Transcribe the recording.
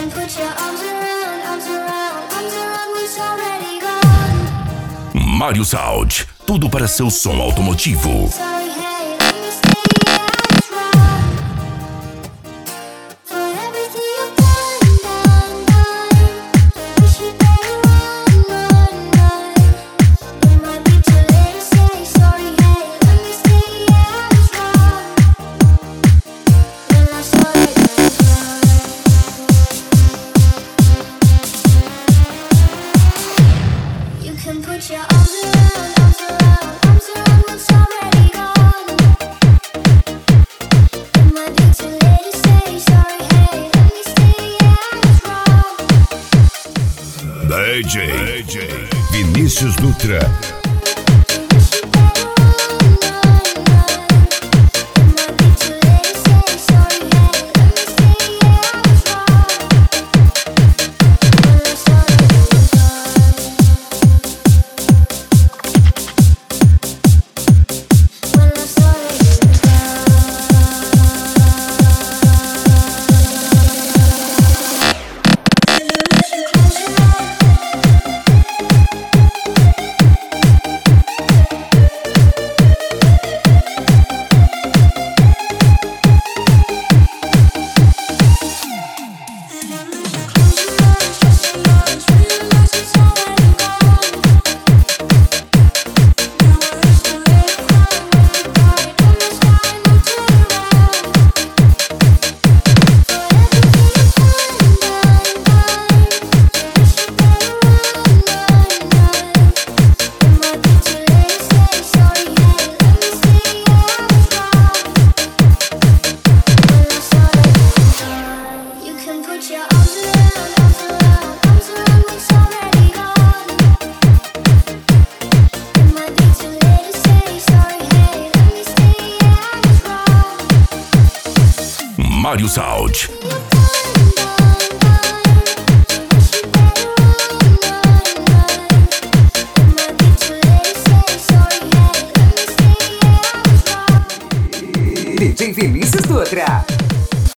can put your arms around, what's already gone. Mário Sound, tudo para seu som automotivo. Sorry, hey, let me say I was wrong for everything you've done. Wish you better run. It might be too late to say sorry, hey, let me say I was wrong when I saw it. You can put your arms around, what's already gone. It might be too late to say sorry, hey, let me say I was wrong. DJ Vinícius Dutra. Wish you better run. It might be too late to say sorry, hey, let me say I was wrong when I saw it. When I saw Mário Sound. DJ Vinícius Dutra.